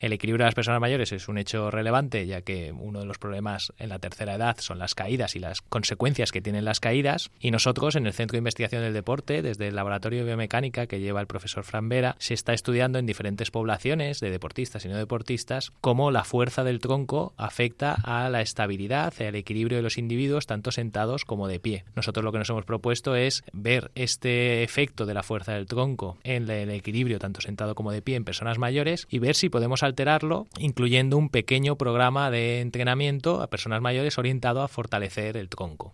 El equilibrio de las personas mayores es un hecho relevante, ya que uno de los problemas en la tercera edad son las caídas y las consecuencias que tienen las caídas. Y nosotros, en el Centro de Investigación del Deporte, desde el Laboratorio de Biomecánica que lleva el profesor Fran Vera, se está estudiando en diferentes poblaciones de deportistas y no deportistas cómo la fuerza del tronco afecta a la estabilidad y al equilibrio de los individuos, tanto sentados como de pie. Nosotros lo que nos hemos propuesto es ver este efecto de la fuerza del tronco en el equilibrio, tanto sentado como de pie, en personas mayores y ver si podemos alterarlo, incluyendo un pequeño programa de entrenamiento a personas mayores orientado a fortalecer el tronco.